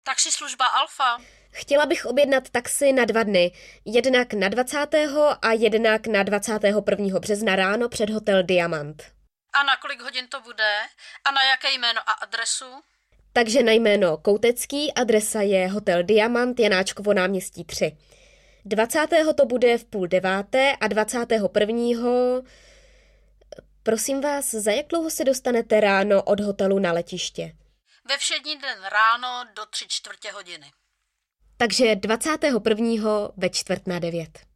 Taxislužba Alfa. Chtěla bych objednat taxi na 2 dny, jednak na 20. a jednak na 21. března ráno před hotel Diamant. A na kolik hodin to bude? A na jaké jméno a adresu? Takže na jméno Koutecký, adresa je hotel Diamant, Janáčkovo náměstí 3. 20. to bude v 8:30 a 21. Prosím vás, za jak dlouho se dostanete ráno od hotelu na letiště? Ve všední den ráno do 3/4 hodiny. Takže 21. ve 8:45.